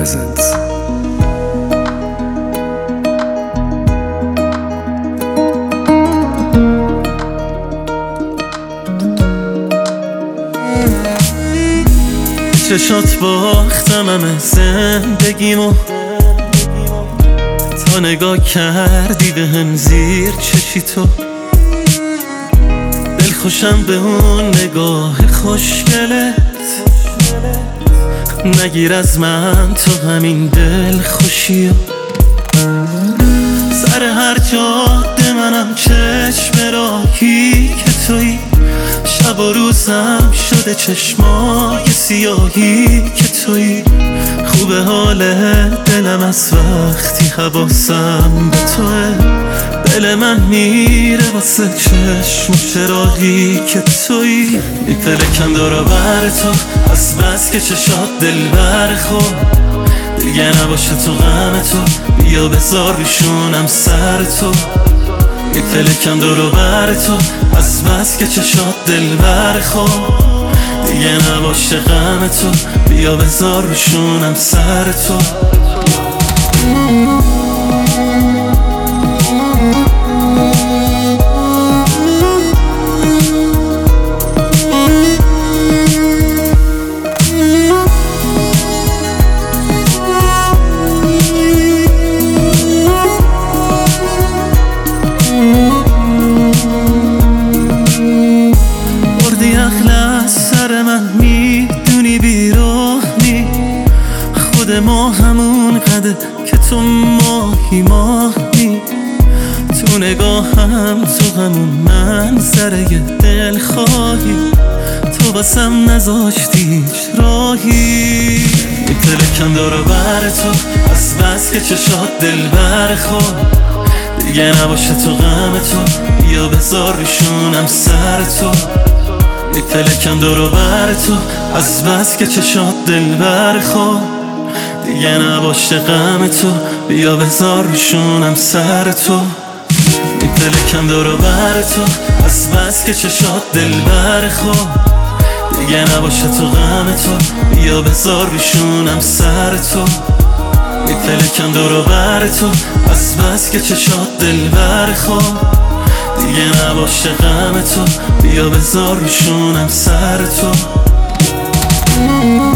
ازت. چشات باختم همه زندگیمو، تا نگاه کردی به هم زیر چشی تو. دلخوشم به اون نگاه خوشگلت، نگیر از من تو همین دل خوشیو. سر هر جاده منم چشم راهی که تویی، شب و روزم شده چشمای سیاهی که تویی. خوبه حال دلم از وقتی حواسم به توه، دل من میره واسه چشم و چراغی که تویی. میپلکم دورا بر تو از بس که چشات دل برخور، دیگه نباشه تو غم تو، بیا بذار روشونم سر تو. میپلکم دورو بر تو از بس که چشات دل برخور، دیگه نباشه غم تو، بیا بذار روشونم سر تو. میدونی بیرونی خود ما همون قده که تو ماهی تو نگاهم، تو همون منظره دل خواهی، تو بسم نذاشتی هیچ راهی. میپلکم دورا بر تو از بس که چشات دل برخور، دیگه نباشه تو غم تو، بیا بذار روشونم سر تو. میپلکم دورو بر تو از بس که چشات دل برخور، دیگه نباشه غم تو، بیا بذار روشونم سر تو. میپلکم دورو بر تو از بس که چشات دل برخور، دیگه نباشه تو غم تو، بیا بذار روشونم سر تو. میپلکم دورو بر تو از بس که چشات دل برخور، دیگه نباشه غم تو، بیا بذار روشونم سر تو.